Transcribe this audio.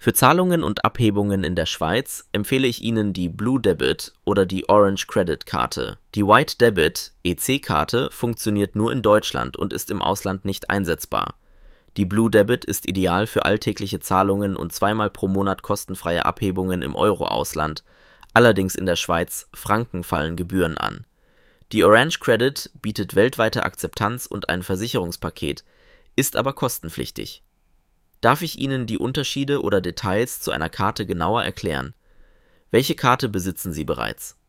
Für Zahlungen und Abhebungen in der Schweiz empfehle ich Ihnen die Blue Debit oder die Orange Credit Karte. Die White Debit (EC-Karte) funktioniert nur in Deutschland und ist im Ausland nicht einsetzbar. Die Blue Debit ist ideal für alltägliche Zahlungen und zweimal pro Monat kostenfreie Abhebungen im Euro-Ausland, allerdings in der Schweiz Franken fallen Gebühren an. Die Orange Credit bietet weltweite Akzeptanz und ein Versicherungspaket, ist aber kostenpflichtig. Darf ich Ihnen die Unterschiede oder Details zu einer Karte genauer erklären? Welche Karte besitzen Sie bereits?